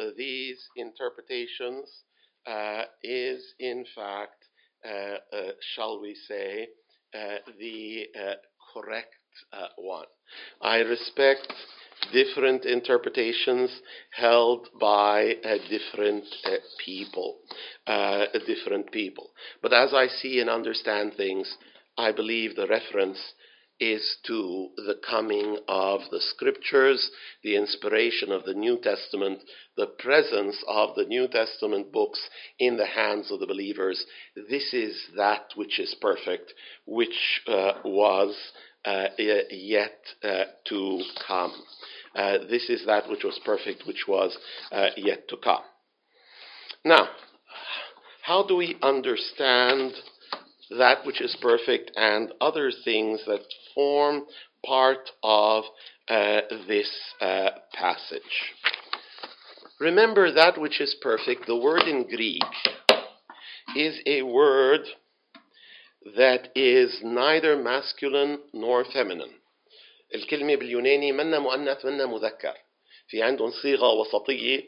these interpretations is in fact, shall we say, the correct one. I respect different interpretations held by different people. But as I see and understand things, I believe the reference is to the coming of the Scriptures, the inspiration of the New Testament, the presence of the New Testament books in the hands of the believers. This is that which is perfect, which was yet to come. This is that which was perfect, which was yet to come. Now, how do we understand that which is perfect and other things that form part of this passage? Remember, that which is perfect, the word in Greek, is a word that is neither masculine nor feminine. الكلمة باليوناني منا مؤنث منا مذكر. في عندهم صيغة وسطية,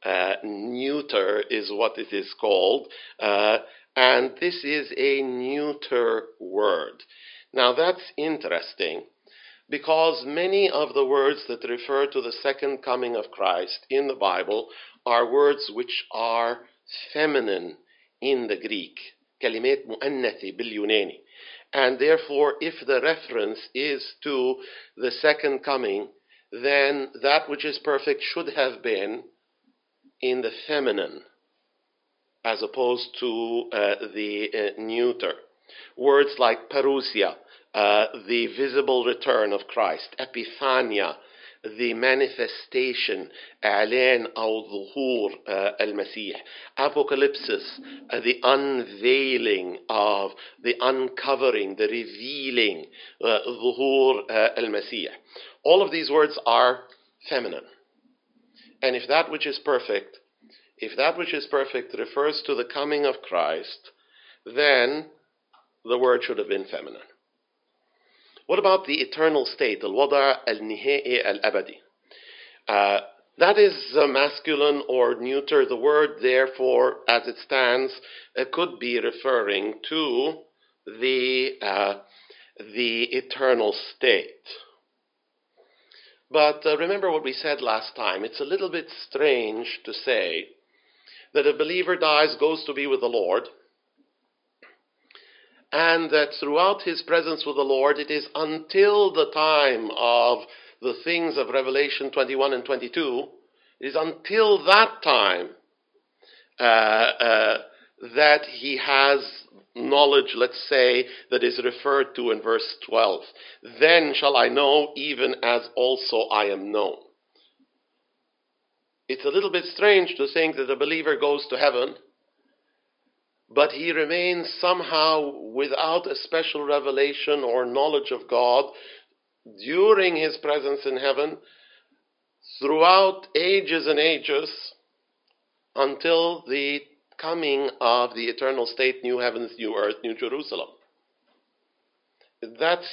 neuter is what it is called, and this is a neuter word. Now that's interesting, because many of the words that refer to the second coming of Christ in the Bible are words which are feminine in the Greek. كلمات مؤنثة باليوناني. And therefore, if the reference is to the second coming, then that which is perfect should have been in the feminine, as opposed to the neuter. Words like parousia, the visible return of Christ, epiphania, the manifestation, إعلان أو ظهور المسيح, apocalypsis, the unveiling of, the uncovering, the revealing, ظهور المسيح. All of these words are feminine. And if that which is perfect refers to the coming of Christ, then the word should have been feminine. What about the eternal state, الوضع النهائي الأبدي? That is masculine or neuter. The word, therefore, as it stands, could be referring to the eternal state. But remember what we said last time. It's a little bit strange to say that a believer dies, goes to be with the Lord, and that throughout his presence with the Lord, it is until the time of the things of Revelation 21 and 22, it is until that time that he has knowledge, let's say, that is referred to in verse 12. Then shall I know, even as also I am known. It's a little bit strange to think that a believer goes to heaven, but he remains somehow without a special revelation or knowledge of God during his presence in heaven, throughout ages and ages, until the coming of the eternal state, new heavens, new earth, new Jerusalem. That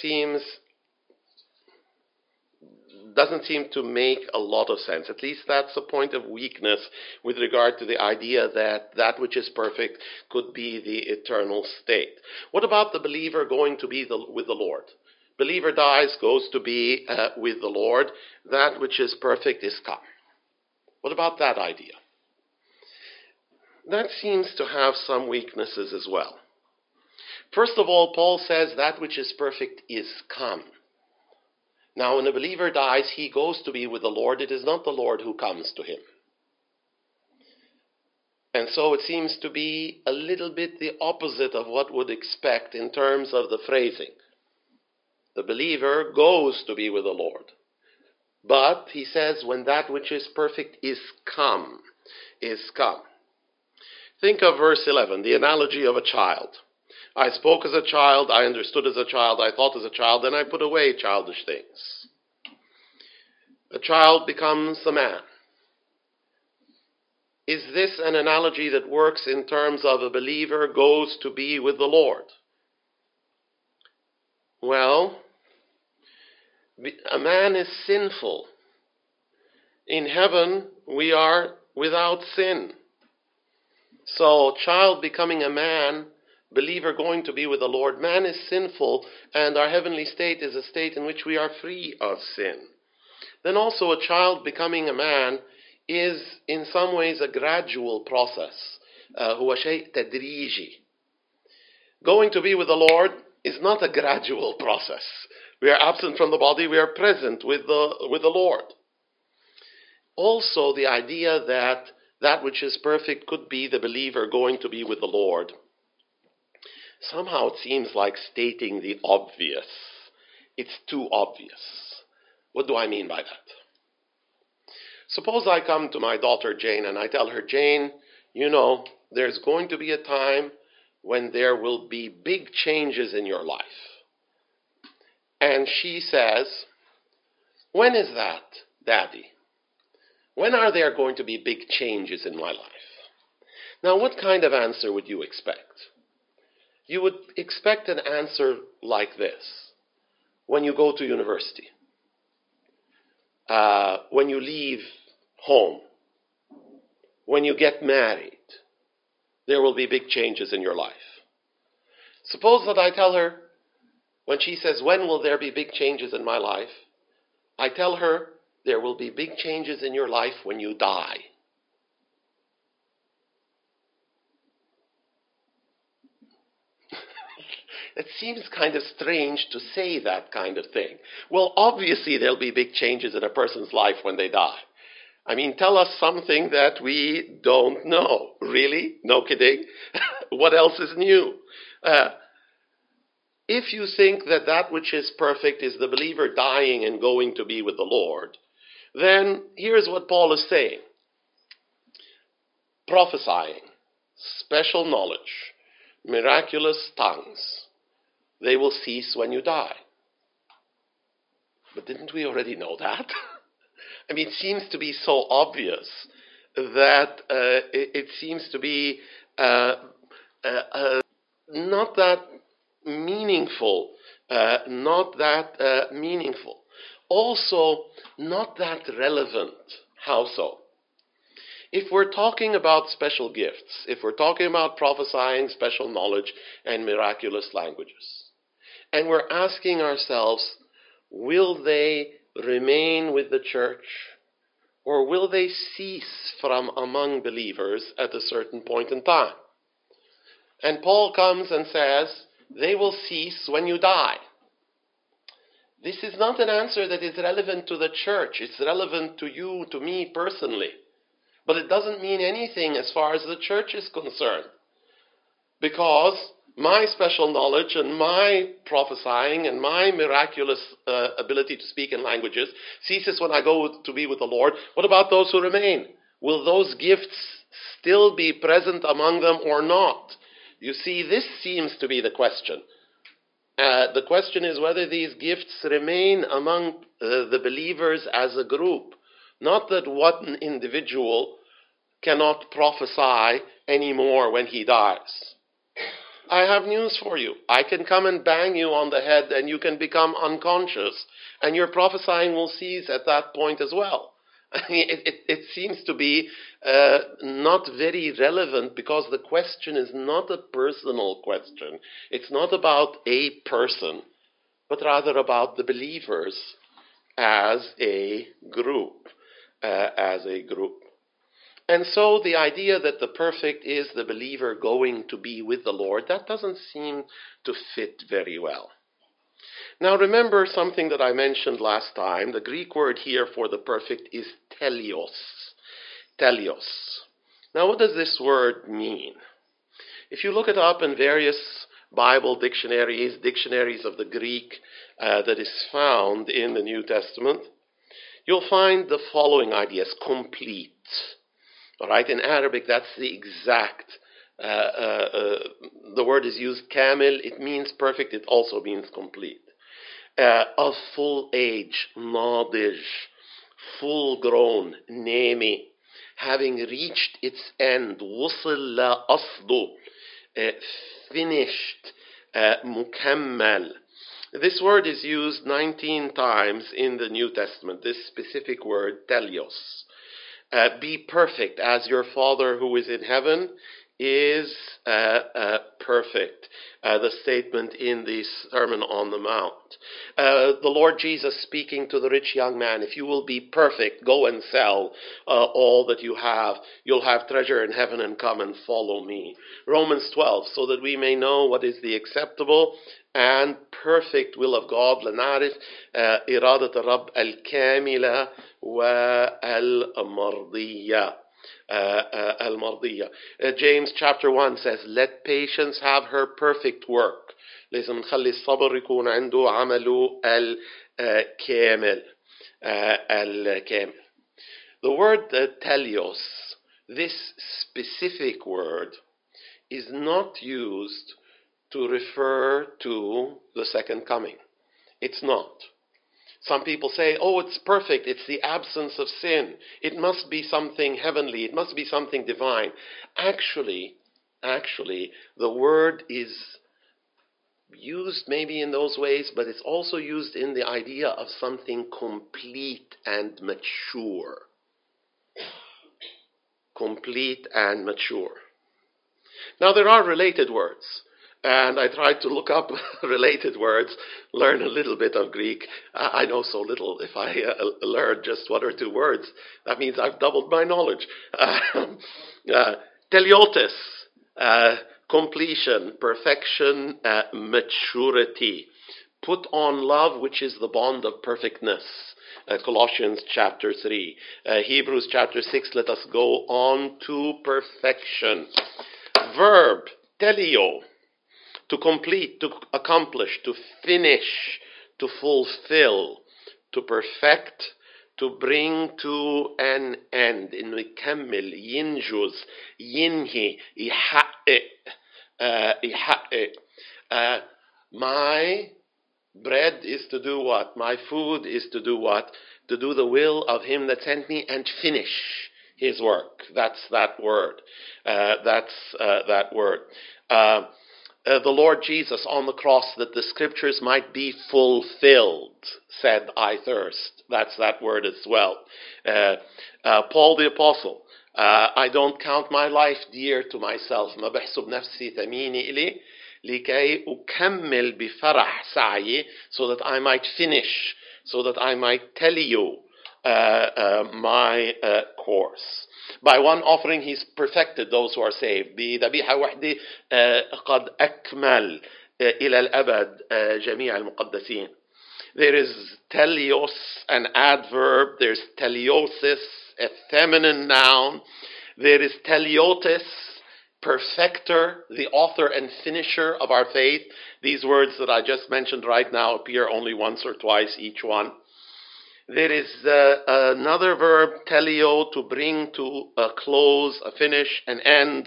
doesn't seem to make a lot of sense. At least that's a point of weakness with regard to the idea that that which is perfect could be the eternal state. What about the believer going to be with the Lord? Believer dies, goes to be with the Lord. That which is perfect is come. What about that idea? That seems to have some weaknesses as well. First of all, Paul says that which is perfect is come. Now, when a believer dies, he goes to be with the Lord. It is not the Lord who comes to him. And so it seems to be a little bit the opposite of what would expect in terms of the phrasing. The believer goes to be with the Lord. But he says, when that which is perfect is come, is come. Think of verse 11, the analogy of a child. I spoke as a child, I understood as a child, I thought as a child, then I put away childish things. A child becomes a man. Is this an analogy that works in terms of a believer goes to be with the Lord? Well, a man is sinful. In heaven, we are without sin. So, child becoming a man, believer going to be with the Lord, man is sinful, and our heavenly state is a state in which we are free of sin. Then also a child becoming a man is in some ways a gradual process. هو شيء تدريجي. Going to be with the Lord is not a gradual process. We are absent from the body, we are present with the Lord. Also, the idea that that which is perfect could be the believer going to be with the Lord. Somehow it seems like stating the obvious. It's too obvious. What do I mean by that? Suppose I come to my daughter Jane and I tell her, Jane, you know, there's going to be a time when there will be big changes in your life. And she says, when is that, Daddy? When are there going to be big changes in my life? Now, what kind of answer would you expect? You would expect an answer like this. When you go to university. When you leave home. When you get married. There will be big changes in your life. Suppose that I tell her, when she says, when will there be big changes in my life? I tell her, there will be big changes in your life when you die. It seems kind of strange to say that kind of thing. Well, obviously there'll be big changes in a person's life when they die. I mean, tell us something that we don't know. Really? No kidding? What else is new? If you think that that which is perfect is the believer dying and going to be with the Lord, then here's what Paul is saying. Prophesying, special knowledge, miraculous tongues, they will cease when you die. But didn't we already know that? I mean, it seems to be so obvious that it seems to be not that meaningful, meaningful. Also, not that relevant. How so? If we're talking about special gifts, if we're talking about prophesying, special knowledge, and miraculous languages, and we're asking ourselves, will they remain with the church, or will they cease from among believers at a certain point in time? And Paul comes and says, they will cease when you die. This is not an answer that is relevant to the church. It's relevant to you, to me personally. But it doesn't mean anything as far as the church is concerned. Because my special knowledge and my prophesying and my miraculous ability to speak in languages ceases when I go to be with the Lord. What about those who remain? Will those gifts still be present among them or not? You see, this seems to be the question. The question is whether these gifts remain among the believers as a group. Not that one individual cannot prophesy anymore when he dies. I have news for you. I can come and bang you on the head and you can become unconscious and your prophesying will cease at that point as well. I mean, it seems to be not very relevant because the question is not a personal question. It's not about a person, but rather about the believers as a group. And so the idea that the perfect is the believer going to be with the Lord, that doesn't seem to fit very well. Now remember something that I mentioned last time. The Greek word here for the perfect is telios. Telios. Now what does this word mean? If you look it up in various Bible dictionaries of the Greek that is found in the New Testament, you'll find the following ideas: complete. All right, in Arabic, that's the exact. The word is used kamil. It means perfect. It also means complete. Of full age, nadij, full grown, nemi, having reached its end, وصل لأصله, finished, mukammal. This word is used 19 times in the New Testament, this specific word, telios. Be perfect as your Father who is in heaven is perfect. The statement in the Sermon on the Mount. The Lord Jesus speaking to the rich young man, if you will be perfect, go and sell all that you have. You'll have treasure in heaven, and come and follow me. Romans 12, so that we may know what is the acceptable and perfect will of God. لنعرف إرادة الرب الكاملة والمرضية. James chapter 1 says, let patience have her perfect work. لازم نخلي الصبر يكون عنده عمله الكامل. The word telios, this specific word, is not used to refer to the second coming. It's not. Some people say, oh, it's perfect. It's the absence of sin. It must be something heavenly. It must be something divine. Actually, the word is used maybe in those ways, but it's also used in the idea of something complete and mature. Complete and mature. Now, there are related words. And I tried to look up related words, learn a little bit of Greek. I know so little. If I learn just 1 or 2 words, that means I've doubled my knowledge. Teliotes, completion, perfection, maturity. Put on love, which is the bond of perfectness. Colossians chapter 3. Hebrews chapter 6, let us go on to perfection. Verb, telio. To complete, to accomplish, to finish, to fulfill, to perfect, to bring to an end. إنه يكمل, ينجز, ينهي, يحقق. My bread is to do what? My food is to do what? To do the will of him that sent me and finish his work. That's that word. That word. The Lord Jesus on the cross, that the scriptures might be fulfilled, said, I thirst. That's that word as well. Paul the Apostle, I don't count my life dear to myself. ما بحسب نفسي ثميني إلي لكي أكمل بفرح سعي, so that I might finish, so that I might tell you my course. By one offering he's perfected those who are saved. بذبيحة وحدة قد أكمل إلى الأبد جميع المقدسين. There is telios, an adverb. There's teliosis, a feminine noun. There is teliotes, perfecter, the author and finisher of our faith. These words that I just mentioned right now appear only once or twice each one. There is another verb, telio, to bring to a close, a finish, an end,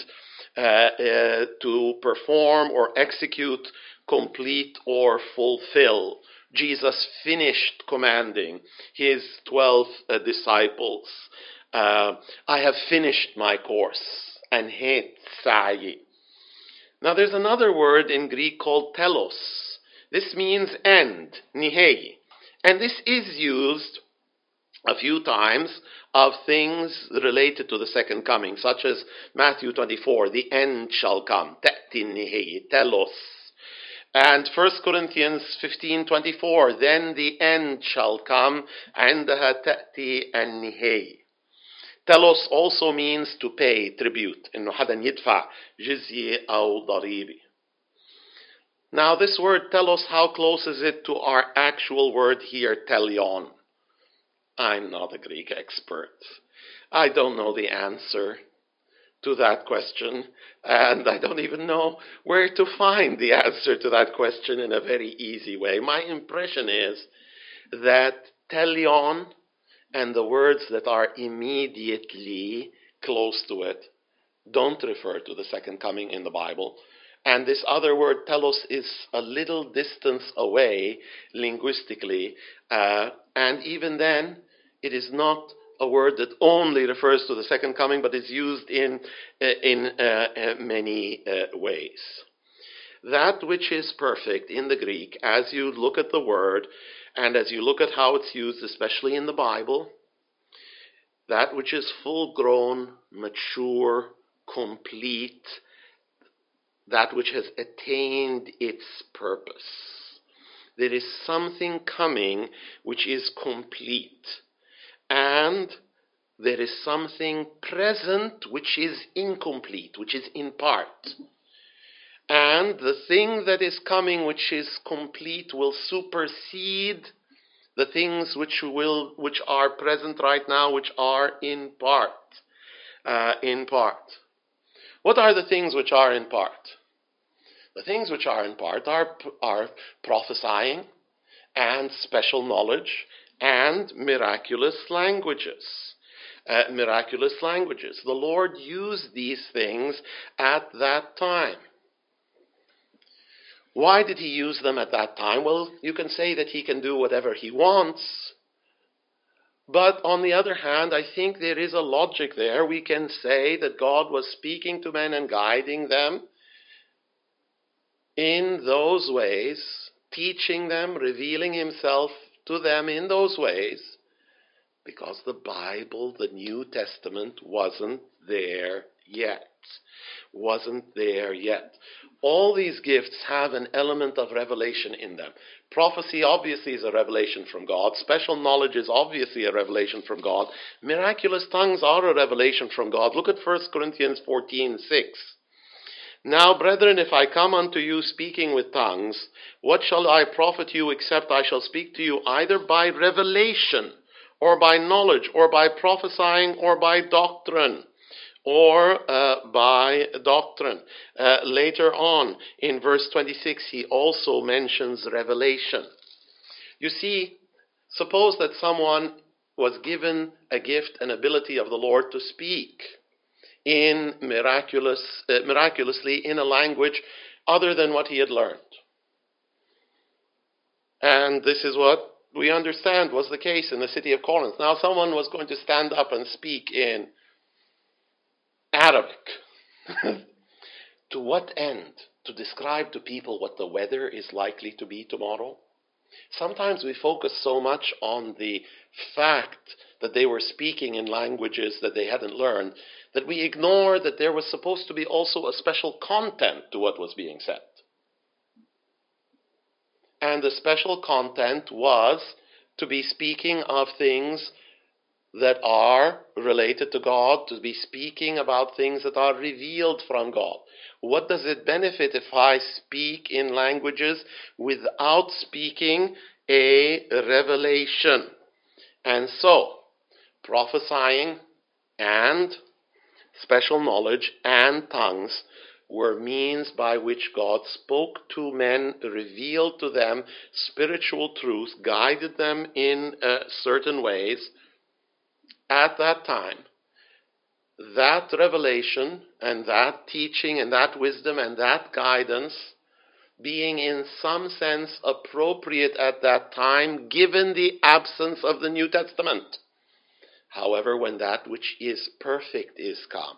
to perform or execute, complete or fulfill. Jesus finished commanding his 12 disciples. I have finished my course. Anhet sa'i. Now there's another word in Greek called telos. This means end, nihei. And this is used a few times of things related to the second coming, such as Matthew 24, the end shall come, ta'ti nihei, telos. And 1 Corinthians 15:24, then the end shall come, عندها تأتي النهاية. Telos also means to pay tribute, إنه حدا يدفع جزية أو ضريبة. Now this word telos, how close is it to our actual word here, telion? I'm not a Greek expert. I don't know the answer to that question, and I don't even know where to find the answer to that question in a very easy way. My impression is that telion and the words that are immediately close to it don't refer to the second coming in the Bible. And this other word, telos, is a little distance away linguistically. And even then, it is not a word that only refers to the second coming, but is used in many ways. That which is perfect in the Greek, as you look at the word, and as you look at how it's used, especially in the Bible, that which is full-grown, mature, complete, that which has attained its purpose. There is something coming which is complete, and there is something present which is incomplete, which is in part. And the thing that is coming which is complete will supersede the things which are present right now, which are in part. What are the things which are in part? The things which are in part are prophesying and special knowledge and miraculous languages. The Lord used these things at that time. Why did he use them at that time? Well, you can say that he can do whatever he wants. But on the other hand, I think there is a logic there. We can say that God was speaking to men and guiding them in those ways, teaching them, revealing himself to them in those ways, because the Bible, the New Testament, wasn't there yet. All these gifts have an element of revelation in them. Prophecy obviously is a revelation from God. Special knowledge is obviously a revelation from God. Miraculous tongues are a revelation from God. Look at 1 Corinthians 14:6. Now, brethren, if I come unto you speaking with tongues, what shall I profit you except I shall speak to you either by revelation, or by knowledge, or by prophesying, or by doctrine? Later on, in verse 26, he also mentions revelation. You see, suppose that someone was given a gift, an ability of the Lord to speak miraculously in a language other than what he had learned. And this is what we understand was the case in the city of Corinth. Now, someone was going to stand up and speak in Arabic. To what end? To describe to people what the weather is likely to be tomorrow? Sometimes we focus so much on the fact that they were speaking in languages that they hadn't learned that we ignore that there was supposed to be also a special content to what was being said. And the special content was to be speaking of things that are related to God, to be speaking about things that are revealed from God. What does it benefit if I speak in languages without speaking a revelation? And so, prophesying and special knowledge and tongues were means by which God spoke to men, revealed to them spiritual truths, guided them in certain ways. At that time, that revelation and that teaching and that wisdom and that guidance being in some sense appropriate at that time, given the absence of the New Testament. However, when that which is perfect is come.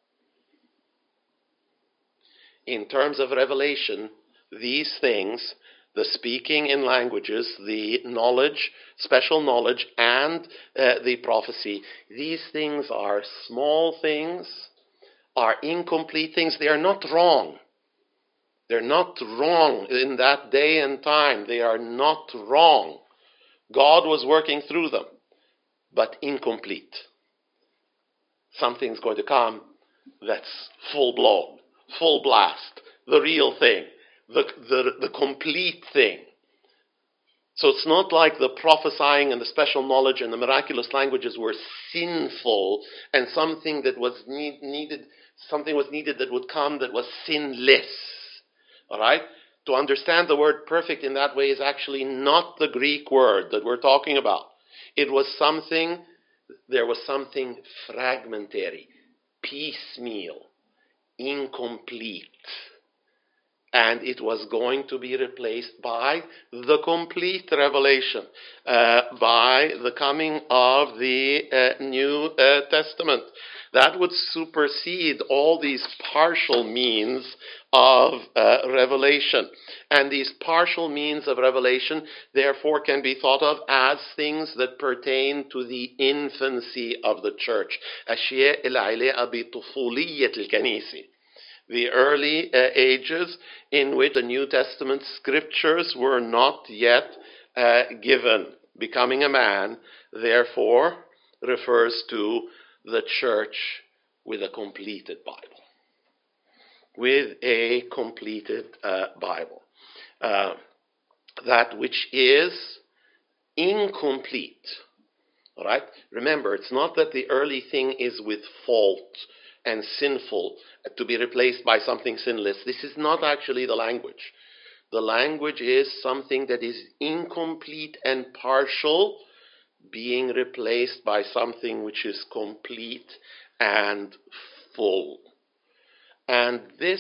In terms of revelation, these things, the speaking in languages, the knowledge, special knowledge, and the prophecy, these things are small things, are incomplete things. They are not wrong. They're not wrong in that day and time. They are not wrong. God was working through them, but incomplete. Something's going to come that's full-blown, full blast, the real thing, the complete thing. So it's not like the prophesying and the special knowledge and the miraculous languages were sinful and something that was needed that would come that was sinless. All right? To understand the word perfect in that way is actually not the Greek word that we're talking about. There was something fragmentary, piecemeal, incomplete. And it was going to be replaced by the complete revelation, by the coming of the New Testament. that would supersede all these partial means of revelation. And these partial means of revelation, therefore, can be thought of as things that pertain to the infancy of the church. أشياء العلاقة بطفولية الكنيسة. The early ages in which the New Testament scriptures were not yet given. Becoming a man, therefore, refers to the church with a completed Bible. With a completed Bible. That which is incomplete. All right? Remember, it's not that the early thing is with fault and sinful to be replaced by something sinless. This is not actually the language. The language is something that is incomplete and partial being replaced by something which is complete and full. And this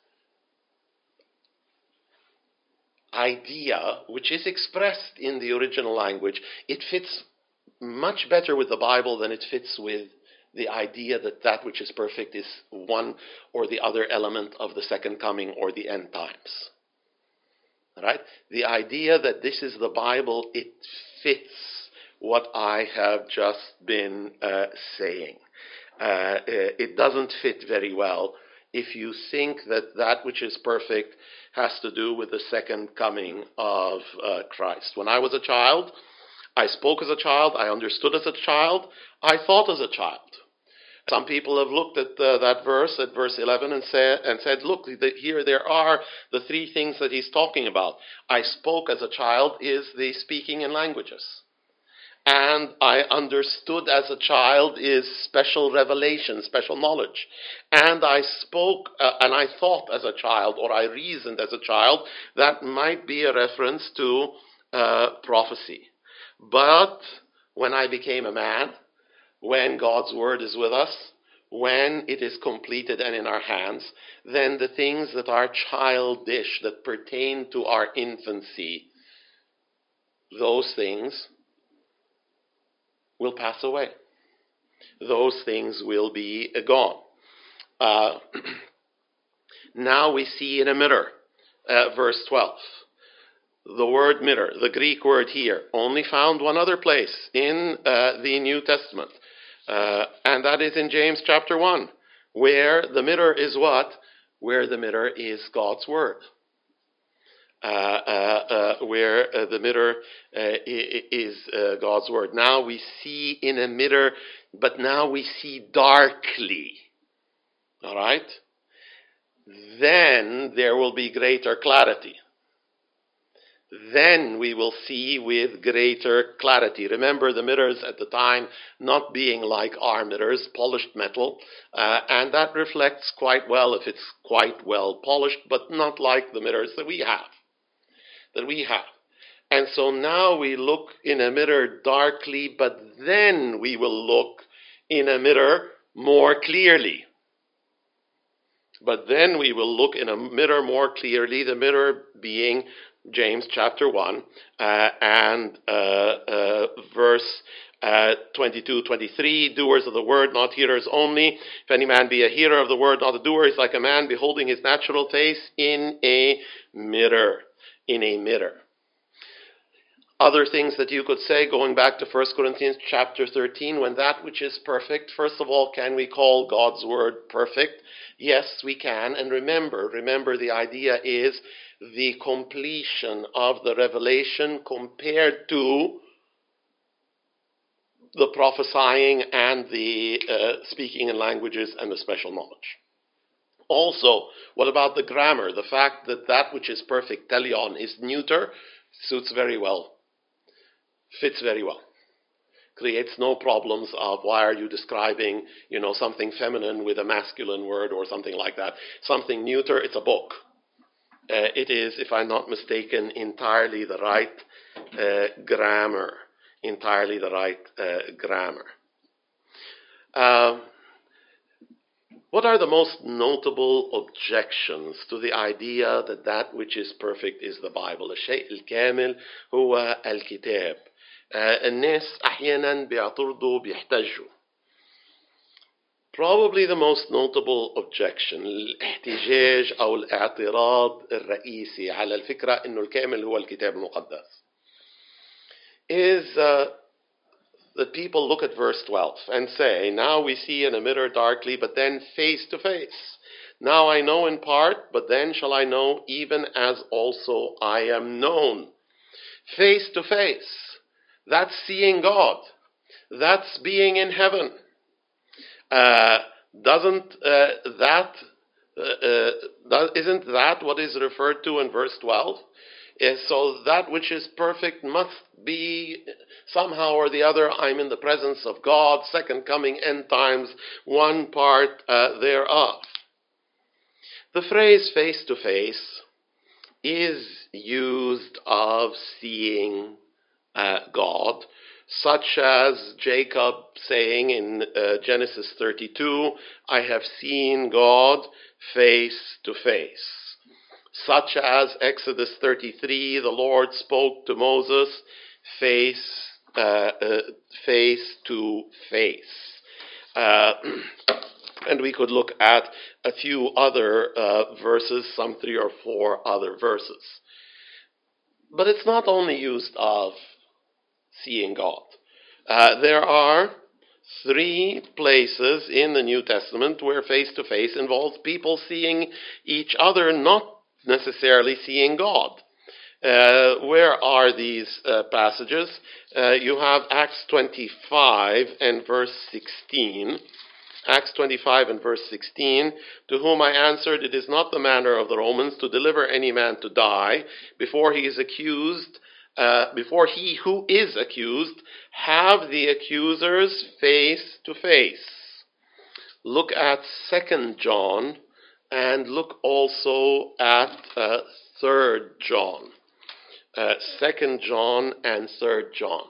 idea, which is expressed in the original language, it fits much better with the Bible than it fits with the idea that that which is perfect is one or the other element of the second coming or the end times. Right? The idea that this is the Bible, it fits what I have just been saying. It doesn't fit very well if you think that that which is perfect has to do with the second coming of Christ. When I was a child, I spoke as a child, I understood as a child, I thought as a child. Some people have looked at that verse, at verse 11, and said, look, here there are the three things that he's talking about. I spoke as a child is the speaking in languages. And I understood as a child is special revelation, special knowledge. And I spoke and I thought as a child, or I reasoned as a child, that might be a reference to prophecy. But when I became a man, when God's word is with us, when it is completed and in our hands, then the things that are childish, that pertain to our infancy, those things will pass away. Those things will be gone. Now we see in a mirror, verse 12. The word mirror, the Greek word here, only found one other place in the New Testament. And that is in James chapter 1, where the mirror is what? Where the mirror is God's word. Where the mirror is God's word. Now we see in a mirror, but now we see darkly. All right? Then there will be greater clarity. Then we will see with greater clarity. Remember the mirrors at the time not being like our mirrors, polished metal, and that reflects quite well if it's quite well polished, but not like the mirrors that we have. And so now we look in a mirror darkly, but then we will look in a mirror more clearly. But then we will look in a mirror more clearly, the mirror being James chapter 1 and verse 22, 23, doers of the word, not hearers only. If any man be a hearer of the word, not a doer, he's like a man beholding his natural face in a mirror. In a mirror. Other things that you could say, going back to 1 Corinthians chapter 13, when that which is perfect, first of all, can we call God's word perfect? Yes, we can. And remember, the idea is the completion of the revelation compared to the prophesying and the speaking in languages and the special knowledge. Also, what about the grammar? The fact that that which is perfect, teleon, is neuter, suits very well. Fits very well. Creates no problems of why are you describing, something feminine with a masculine word or something like that. Something neuter, it's a book. It is, if I'm not mistaken, entirely the right grammar. Entirely the right grammar. What are the most notable objections to the idea that that which is perfect is the Bible? الشيء الكامل هو الكتاب. الناس أحيانا بيعترضوا بيحتجوا. Probably the most notable objection, الاحتجاج أو الاعتراض الرئيسي على الفكرة إنه الكامل هو الكتاب المقدس, is that people look at verse 12 and say, now we see in a mirror darkly, but then face to face. Now I know in part, but then shall I know even as also I am known. Face to face. That's seeing God. That's being in heaven. Isn't that what is referred to in verse 12? So that which is perfect must be somehow or the other, I'm in the presence of God, second coming, end times, one part thereof. The phrase face to face is used of seeing God, such as Jacob saying in Genesis 32, I have seen God face to face. Such as Exodus 33, the Lord spoke to Moses face to face. And we could look at a few other verses, some 3 or 4 other verses. But it's not only used of seeing God. There are 3 places in the New Testament where face-to-face involves people seeing each other, not necessarily seeing God. Where are these passages? You have Acts 25 and verse 16. Acts 25 and verse 16, to whom I answered, it is not the manner of the Romans to deliver any man to die before he who is accused have the accusers face to face. Look at 2 John and look also at 3 John. 2 John and 3 John.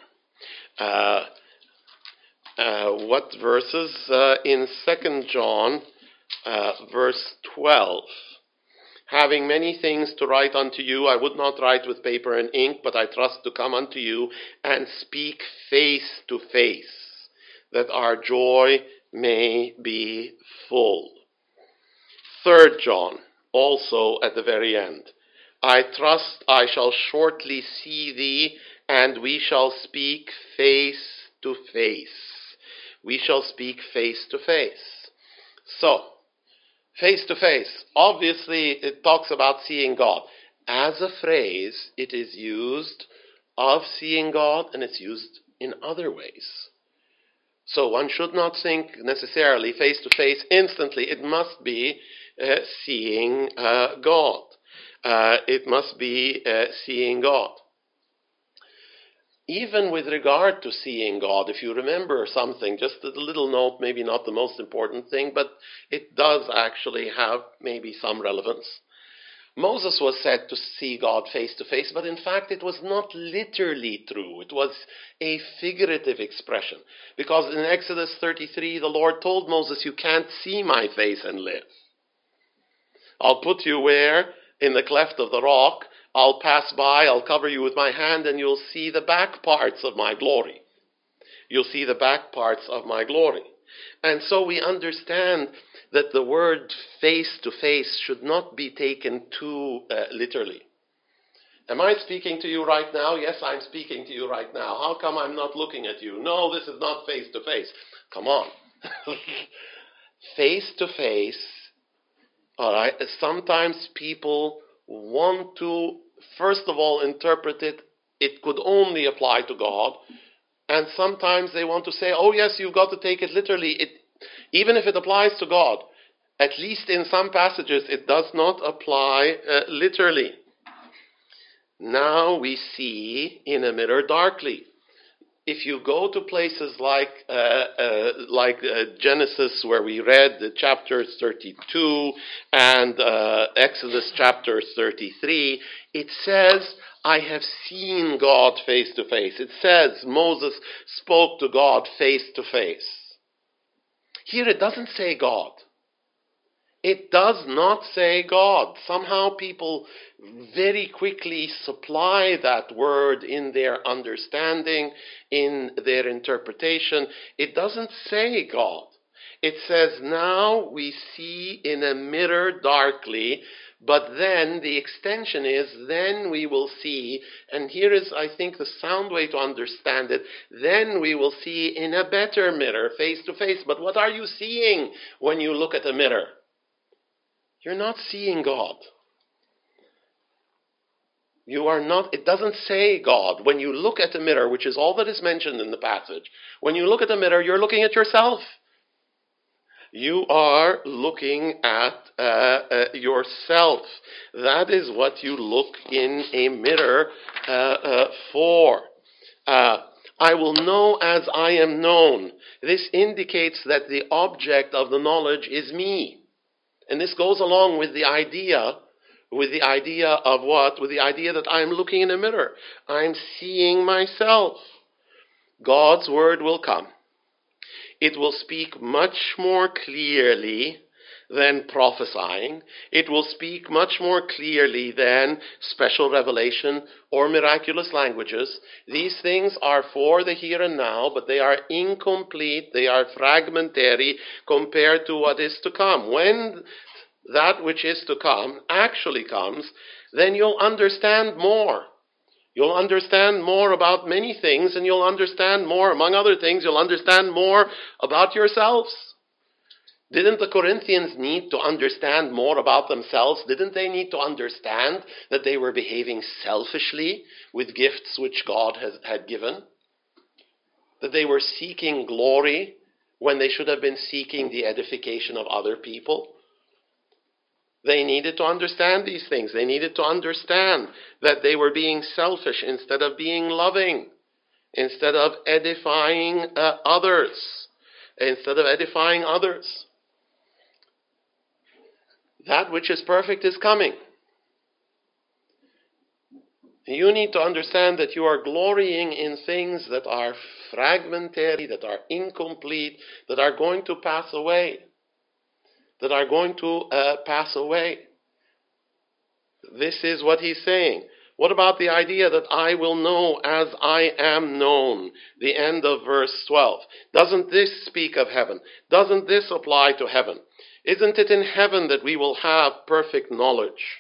What verses? In 2 John, verse 12. Having many things to write unto you, I would not write with paper and ink, but I trust to come unto you and speak face to face, that our joy may be full. 3 John, also at the very end. I trust I shall shortly see thee, and we shall speak face to face. We shall speak face to face. So, face to face, obviously it talks about seeing God. As a phrase, it is used of seeing God, and it's used in other ways. So one should not think necessarily face to face instantly. It must be seeing God. It must be seeing God. Even with regard to seeing God, if you remember something, just a little note, maybe not the most important thing, but it does actually have maybe some relevance. Moses was said to see God face to face, but in fact it was not literally true. It was a figurative expression. Because in Exodus 33, the Lord told Moses, you can't see my face and live. I'll put you where? In the cleft of the rock. I'll pass by, I'll cover you with my hand, and you'll see the back parts of my glory. You'll see the back parts of my glory. And so we understand that the word face to face should not be taken too literally. Am I speaking to you right now? Yes, I'm speaking to you right now. How come I'm not looking at you? No, this is not face to face. Come on. Face to face, all right, sometimes people want to, first of all, interpret it. It could only apply to God. And sometimes they want to say, oh yes, you've got to take it literally. Even if it applies to God, at least in some passages, it does not apply literally. Now we see in a mirror darkly. If you go to places like Genesis, where we read chapter 32, and Exodus chapter 33, it says, I have seen God face to face. It says Moses spoke to God face to face. Here it doesn't say God. It does not say God. Somehow people very quickly supply that word in their understanding, in their interpretation. It doesn't say God. It says, now we see in a mirror darkly, but then the extension is, then we will see, and here is, I think, the sound way to understand it, then we will see in a better mirror, face to face. But what are you seeing when you look at a mirror? You're not seeing God. You are not, it doesn't say God. When you look at a mirror, which is all that is mentioned in the passage, when you look at a mirror, you're looking at yourself. You are looking at yourself. That is what you look in a mirror for. I will know as I am known. This indicates that the object of the knowledge is me. And this goes along with the idea of what? With the idea that I'm looking in a mirror. I'm seeing myself. God's word will come. It will speak much more clearly than prophesying. It will speak much more clearly than special revelation or miraculous languages. These things are for the here and now, but they are incomplete, they are fragmentary compared to what is to come. When that which is to come actually comes, then you'll understand more. You'll understand more about many things, and you'll understand more, among other things, you'll understand more about yourselves. Didn't the Corinthians need to understand more about themselves? Didn't they need to understand that they were behaving selfishly with gifts which God had given? That they were seeking glory when they should have been seeking the edification of other people? They needed to understand these things. They needed to understand that they were being selfish instead of being loving, instead of edifying others. That which is perfect is coming. You need to understand that you are glorying in things that are fragmentary, that are incomplete, that are going to pass away. This is what he's saying. What about the idea that I will know as I am known? The end of verse 12. Doesn't this speak of heaven? Doesn't this apply to heaven? Isn't it in heaven that we will have perfect knowledge?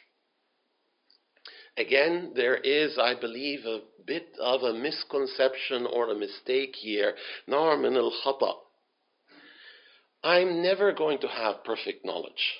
Again, there is, I believe, a bit of a misconception or a mistake here. Nar min al-khata. I'm never going to have perfect knowledge.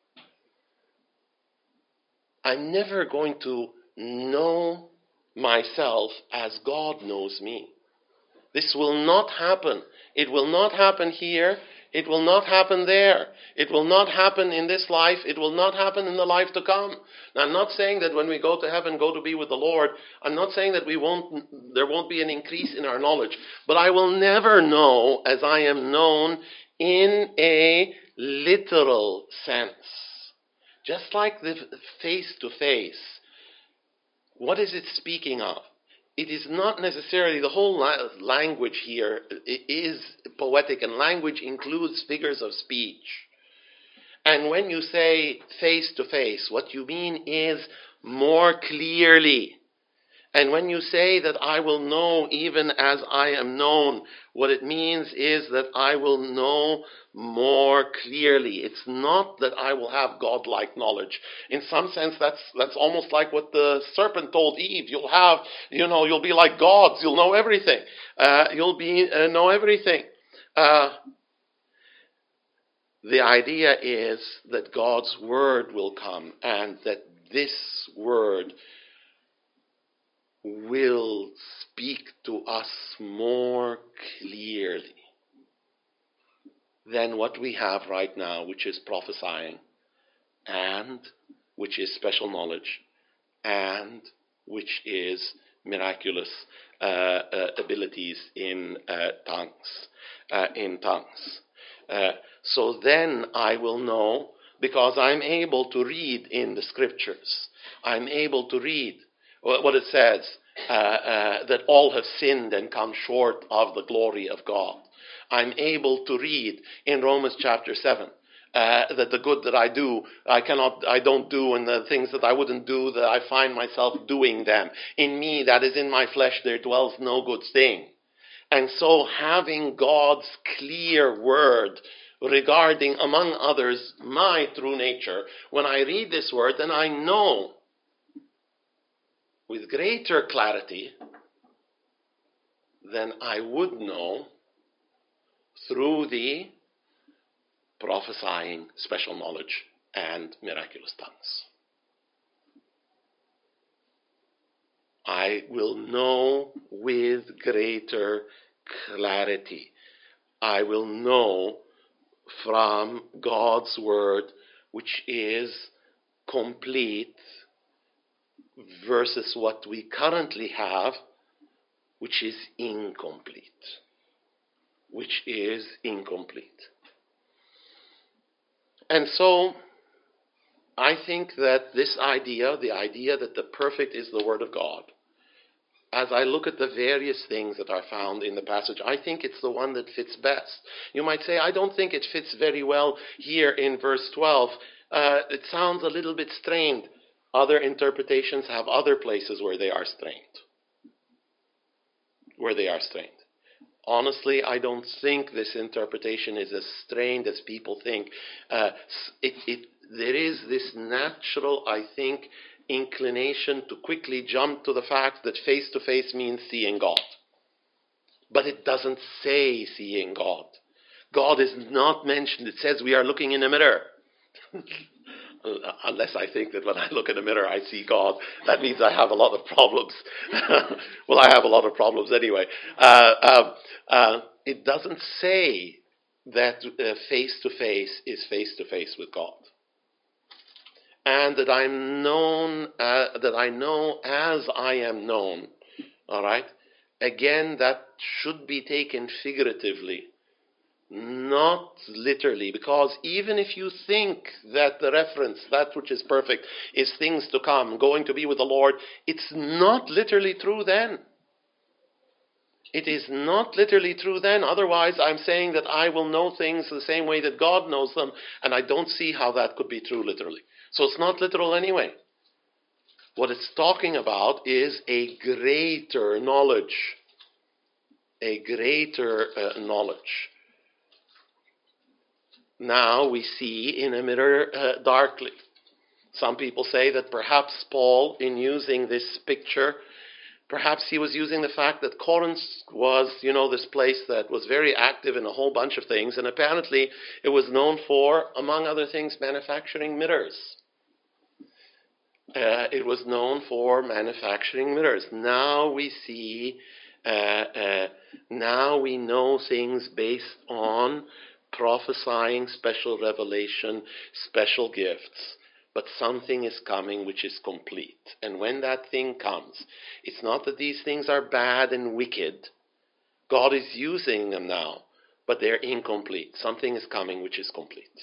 I'm never going to know myself as God knows me. This will not happen. It will not happen here. It will not happen there. It will not happen in this life. It will not happen in the life to come. Now, I'm not saying that when we go to heaven, go to be with the Lord. I'm not saying that there won't be an increase in our knowledge. But I will never know as I am known in a literal sense. Just like the face-to-face. What is it speaking of? It is not necessarily, the whole language here is poetic, and language includes figures of speech. And when you say face-to-face, what you mean is more clearly. And when you say that I will know even as I am known, what it means is that I will know more clearly. It's not that I will have God-like knowledge. In some sense, that's almost like what the serpent told Eve. You'll be like gods. You'll know everything. Know everything. The idea is that God's word will come, and that this word will speak to us more clearly than what we have right now, which is prophesying, and which is special knowledge, and which is miraculous abilities in tongues. So then I will know, because I'm able to read in the scriptures. I'm able to read what it says, that all have sinned and come short of the glory of God. I'm able to read in Romans chapter 7 that the good that I do, I don't do, and the things that I wouldn't do, that I find myself doing them. In me, that is in my flesh, there dwells no good thing. And so having God's clear word regarding, among others, my true nature, when I read this word, then I know with greater clarity than I would know through the prophesying, special knowledge, and miraculous tongues. I will know with greater clarity. I will know from God's word, which is complete, versus what we currently have, which is incomplete. Which is incomplete. And so, I think that this idea, the idea that the perfect is the Word of God, as I look at the various things that are found in the passage, I think it's the one that fits best. You might say, I don't think it fits very well here in verse 12. It sounds a little bit strained. Other interpretations have other places where they are strained. Honestly, I don't think this interpretation is as strained as people think. There is this natural, I think, inclination to quickly jump to the fact that face-to-face means seeing God. But it doesn't say seeing God. God is not mentioned. It says we are looking in a mirror. Unless I think that when I look in a mirror I see God, that means I have a lot of problems. Well, I have a lot of problems anyway. It doesn't say that face-to-face is face-to-face with God. And that I'm known, that I know as I am known. All right? Again, that should be taken figuratively, not literally, because even if you think that the reference, that which is perfect, is things to come, going to be with the Lord, it's not literally true then. It is not literally true then. Otherwise, I'm saying that I will know things the same way that God knows them, and I don't see how that could be true literally. So it's not literal anyway. What it's talking about is a greater knowledge. A greater knowledge. Now we see in a mirror darkly. Some people say that perhaps Paul, in using this picture, perhaps he was using the fact that Corinth was, this place that was very active in a whole bunch of things, and apparently it was known for, among other things, manufacturing mirrors. It was known for manufacturing mirrors. Now we see, now we know things based on prophesying, special revelation, special gifts. But something is coming which is complete. And when that thing comes, it's not that these things are bad and wicked. God is using them now, but they're incomplete. Something is coming which is complete.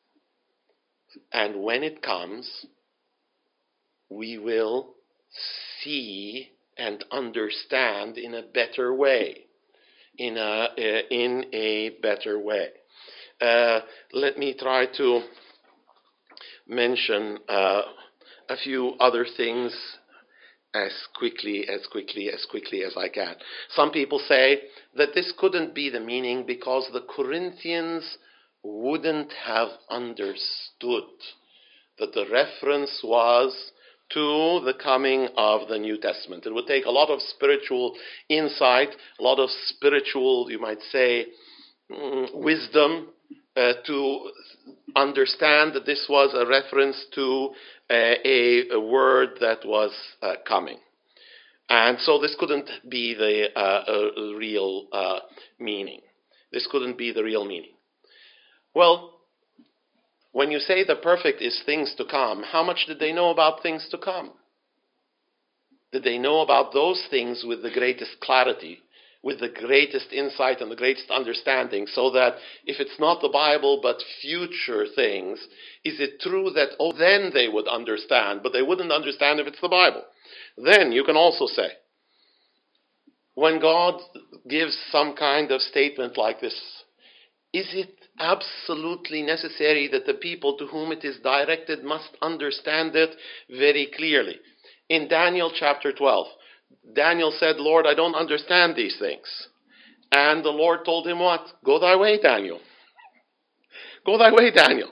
And when it comes, we will see and understand in a better way. In a better way. Let me try to mention a few other things as quickly as I can. Some people say that this couldn't be the meaning because the Corinthians wouldn't have understood that the reference was to the coming of the New Testament. It would take a lot of spiritual insight, a lot of spiritual, you might say, wisdom to understand that this was a reference to a word that was coming. And so this couldn't be the real meaning. This couldn't be the real meaning. Well, when you say the perfect is things to come, how much did they know about things to come? Did they know about those things with the greatest clarity, with the greatest insight and the greatest understanding, so that if it's not the Bible but future things, is it true that, then they would understand, but they wouldn't understand if it's the Bible? Then you can also say, when God gives some kind of statement like this, is it absolutely necessary that the people to whom it is directed must understand it very clearly? In Daniel chapter 12, Daniel said, Lord, I don't understand these things. And the Lord told him what? Go thy way, Daniel. Go thy way, Daniel.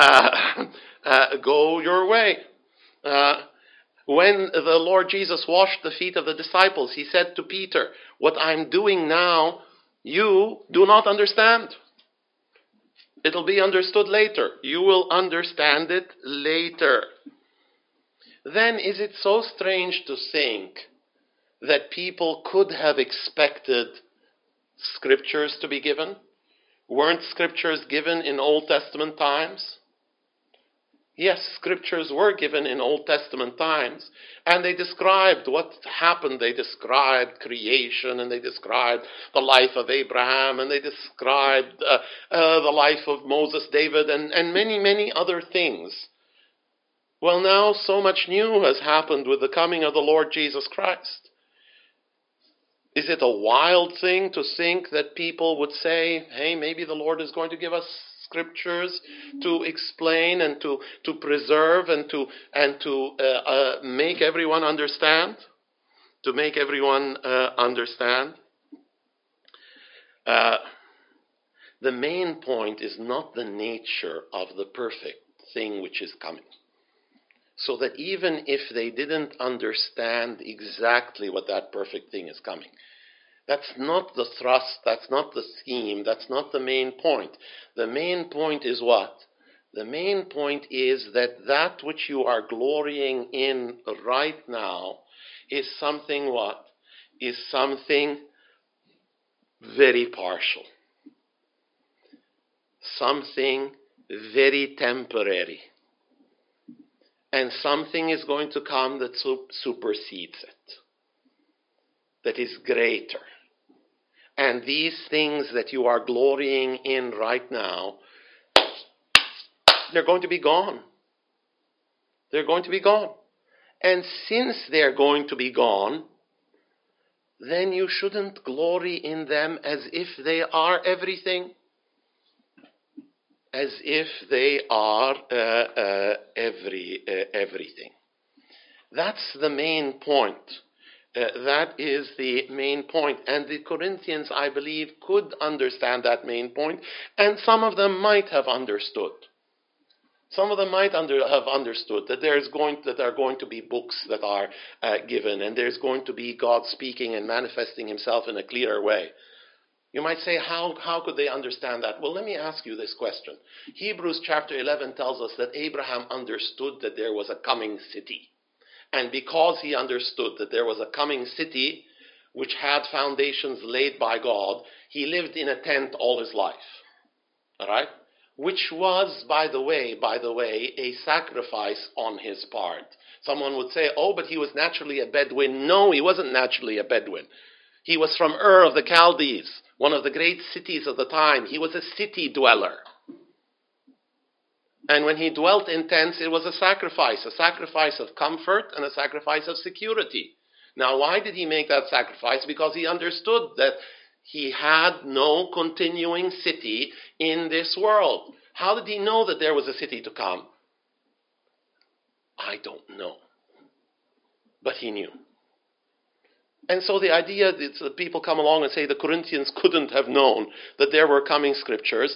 Go your way. When the Lord Jesus washed the feet of the disciples, he said to Peter, what I'm doing now, you do not understand. It'll be understood later. You will understand it later. Then is it so strange to think that people could have expected scriptures to be given? Weren't scriptures given in Old Testament times? Yes, scriptures were given in Old Testament times, and they described what happened. They described creation, and they described the life of Abraham, and they described the life of Moses, David, and many, many other things. Well, now so much new has happened with the coming of the Lord Jesus Christ. Is it a wild thing to think that people would say, hey, maybe the Lord is going to give us scriptures to explain and to preserve and to make everyone understand? To make everyone understand? The main point is not the nature of the perfect thing which is coming. So that even if they didn't understand exactly what that perfect thing is coming, that's not the thrust, that's not the scheme, that's not the main point. The main point is what? The main point is that which you are glorying in right now is something what? Is something very partial. Something very temporary. And something is going to come that supersedes it, that is greater. And these things that you are glorying in right now, they're going to be gone. They're going to be gone. And since they're going to be gone, then you shouldn't glory in them as if they are everything. As if they are everything. That's the main point. That is the main point. And the Corinthians, I believe, could understand that main point, and some of them might have understood. Some of them might have understood that there are going to be books that are given, and there's going to be God speaking and manifesting himself in a clearer way. You might say, how could they understand that? Well, let me ask you this question. Hebrews chapter 11 tells us that Abraham understood that there was a coming city. And because he understood that there was a coming city which had foundations laid by God, he lived in a tent all his life. All right? Which was, by the way, a sacrifice on his part. Someone would say, oh, but he was naturally a Bedouin. No, he wasn't naturally a Bedouin. He was from Ur of the Chaldees, one of the great cities of the time. He was a city dweller. And when he dwelt in tents, it was a sacrifice of comfort and a sacrifice of security. Now, why did he make that sacrifice? Because he understood that he had no continuing city in this world. How did he know that there was a city to come? I don't know. But he knew. And so the idea that people come along and say the Corinthians couldn't have known that there were coming scriptures,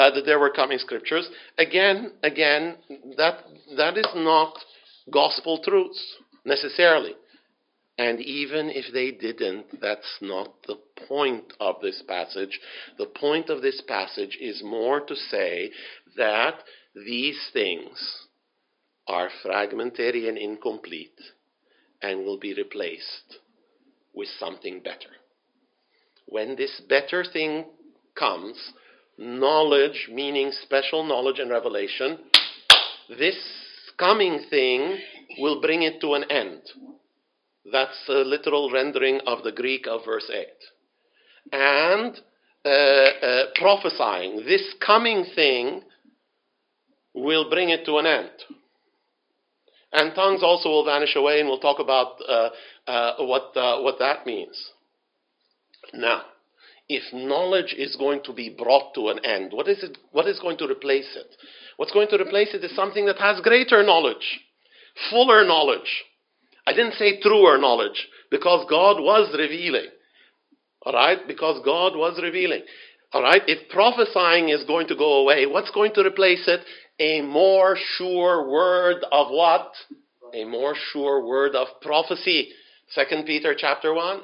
again, that is not gospel truths necessarily. And even if they didn't, that's not the point of this passage. The point of this passage is more to say that these things are fragmentary and incomplete and will be replaced with something better. When this better thing comes, knowledge, meaning special knowledge and revelation, this coming thing will bring it to an end. That's a literal rendering of the Greek of verse 8. And prophesying, this coming thing will bring it to an end. And tongues also will vanish away, and we'll talk about what that means. Now, if knowledge is going to be brought to an end, what is going to replace it? What's going to replace it is something that has greater knowledge, fuller knowledge. I didn't say truer knowledge, because God was revealing. All right? Because God was revealing. All right? If prophesying is going to go away, what's going to replace it? A more sure word of what? A more sure word of prophecy. 2 Peter chapter 1.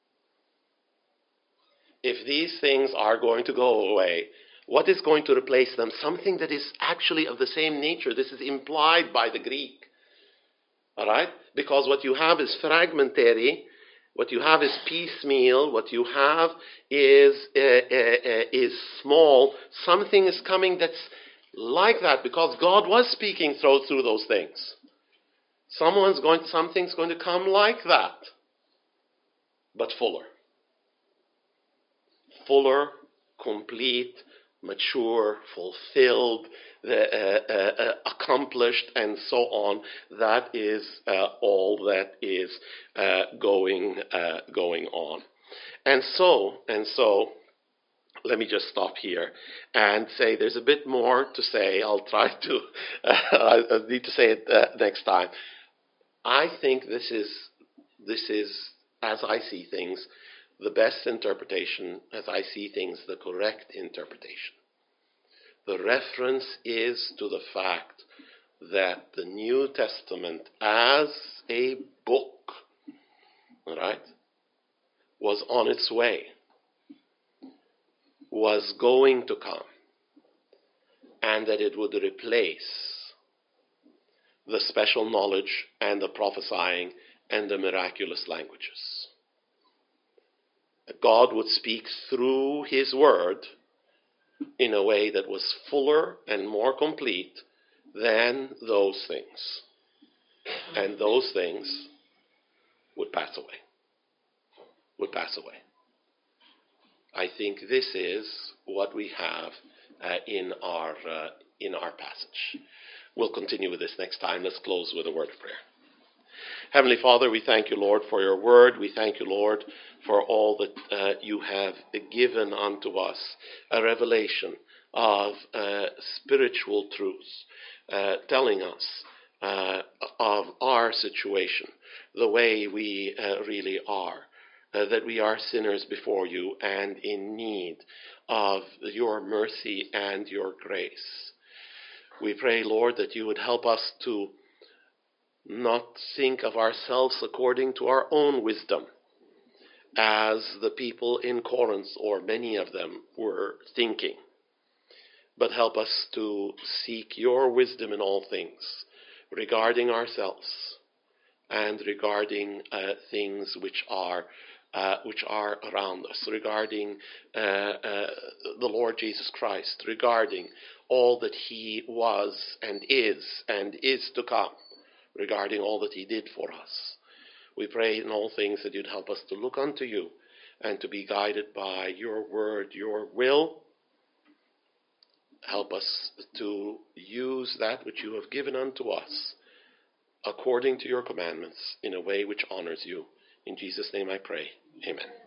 If these things are going to go away, what is going to replace them? Something that is actually of the same nature. This is implied by the Greek. All right? Because what you have is fragmentary. What you have is piecemeal. What you have is small. Something is coming that's like that because God was speaking through those things. Something's going to come like that, but fuller. Fuller, complete, mature, fulfilled, accomplished, and so on. That is all that is going on. And so, let me just stop here and say there's a bit more to say. I'll try to. I need to say it next time. I think this is, as I see things, the best interpretation, as I see things, the correct interpretation. The reference is to the fact that the New Testament as a book, all right, was on its way, was going to come, and that it would replace the special knowledge and the prophesying and the miraculous languages. God would speak through His Word in a way that was fuller and more complete than those things. And those things would pass away. I think this is what we have in our passage. We'll continue with this next time. Let's close with a word of prayer. Heavenly Father, we thank you, Lord, for your word. We thank you, Lord, for all that you have given unto us, a revelation of spiritual truths, telling us of our situation, the way we really are, that we are sinners before you and in need of your mercy and your grace. We pray, Lord, that you would help us to not think of ourselves according to our own wisdom, as the people in Corinth, or many of them, were thinking, but help us to seek your wisdom in all things, regarding ourselves and regarding things which are around us, regarding the Lord Jesus Christ, regarding all that he was and is to come, regarding all that he did for us. We pray in all things that you'd help us to look unto you and to be guided by your word, your will. Help us to use that which you have given unto us according to your commandments in a way which honors you. In Jesus' name I pray. Amen.